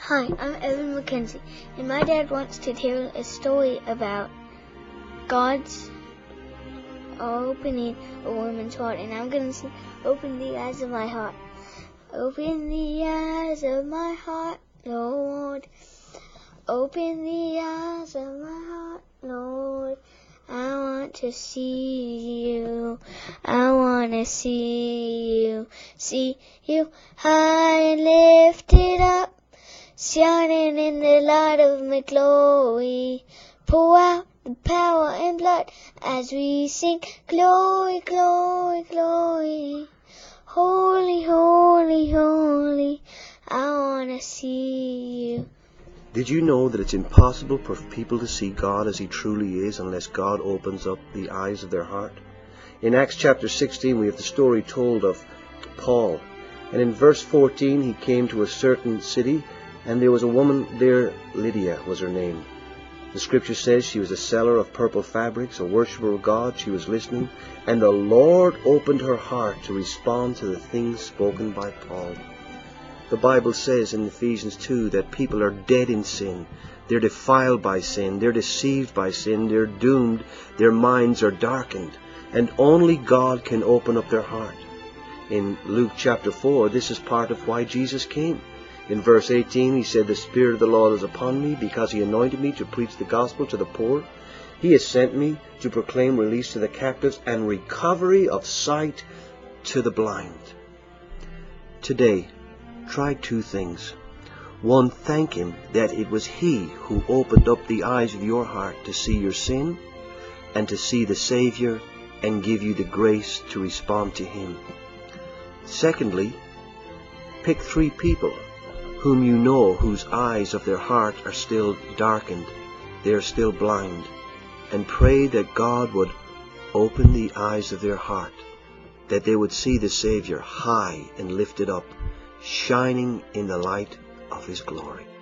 Hi, I'm Evan McKenzie, and my dad wants to tell a story about God's opening a woman's heart, and I'm going to sing, "Open the eyes of my heart. Open the eyes of my heart, Lord. Open the eyes of my heart, Lord. I want to see you. I want to see you high and lifted up, shining in the light of my glory. Pour out the power and blood as we sing, glory, glory, glory. Holy, holy, holy, I want to see you." Did you know that it's impossible for people to see God as He truly is unless God opens up the eyes of their heart? In Acts chapter 16 we have the story told of Paul. And in verse 14 he came to a certain city, and there was a woman there, Lydia was her name. The scripture says she was a seller of purple fabrics, a worshipper of God. She was listening, and the Lord opened her heart to respond to the things spoken by Paul. The Bible says in Ephesians 2 that people are dead in sin. They're defiled by sin. They're deceived by sin. They're doomed. Their minds are darkened. And only God can open up their heart. In Luke chapter 4, this is part of why Jesus came. In verse 18, he said, "The Spirit of the Lord is upon me, because He anointed me to preach the gospel to the poor. He has sent me to proclaim release to the captives and recovery of sight to the blind." Today, try two things. One, thank Him that it was He who opened up the eyes of your heart to see your sin and to see the Savior and give you the grace to respond to Him. Secondly, pick 3 people whom you know whose eyes of their heart are still darkened, they are still blind, and pray that God would open the eyes of their heart, that they would see the Savior high and lifted up, shining in the light of His glory.